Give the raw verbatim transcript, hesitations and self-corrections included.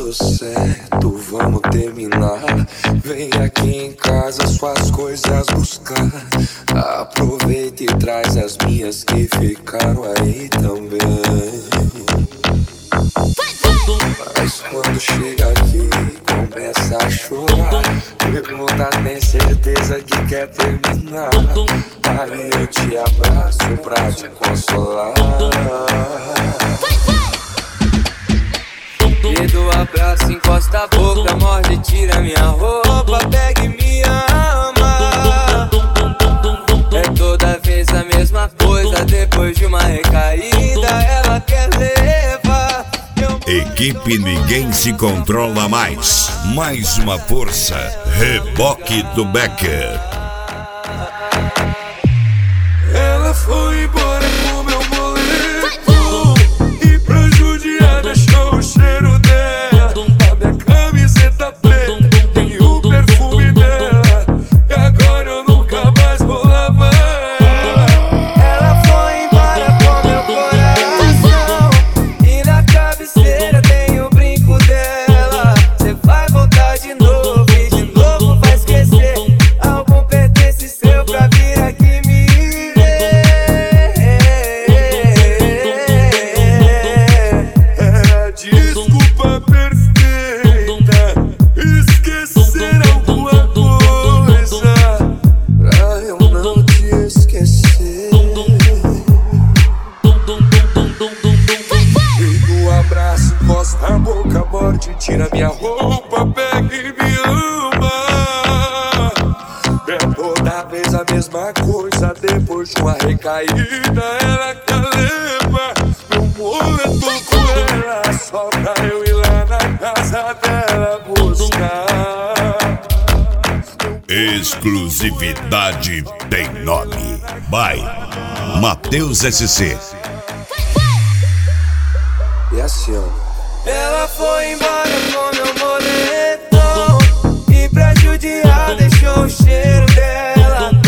dando certo, vamos terminar. Vem aqui em casa suas coisas buscar. Aproveita e traz as minhas que ficaram aí também. Mas quando chega aqui, começa a chorar. Pergunta, tem certeza que quer terminar? Aí eu te abraço pra te consolar. E do abraço encosta a boca, morde, tira minha roupa, pega e me ama. É toda vez a mesma coisa, depois de uma recaída ela quer levar. Equipe Ninguém Se Controla Mais. Mais uma força. Reboque do Becker. Ela foi embora com meu boleto e pra judiar deixou o cheiro dela. A minha camiseta preta tem o perfume dela, e agora eu nunca mais vou lavar. Ela foi embora com meu coração e na cabeceira tem o brinco dela. Cê vai voltar de novo e de novo vai esquecer. Algum pertence seu pra vir aqui me ver. É a desculpa perfeita, esquecer alguma coisa pra eu não te esquecer. E do abraço, encosta a boca, morde, tira minha roupa, pega e me ama. É toda vez a mesma coisa, depois de uma recaída ela quer levar. Eu moleto com ela, só pra eu ir lá na casa dela buscar. Exclusividade tem nome. By Matheus S C. E assim, ó. Ela foi embora com meu moletom e pra judiar deixou o cheiro dela.